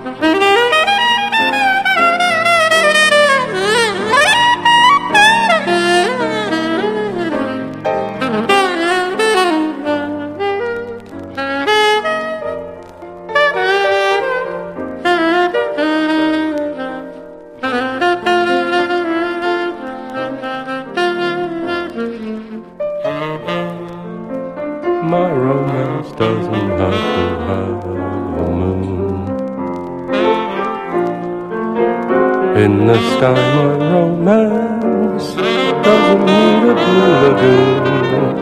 My romance doesn't have to have a moon. In the sky, my romance doesn't need a blue lagoon.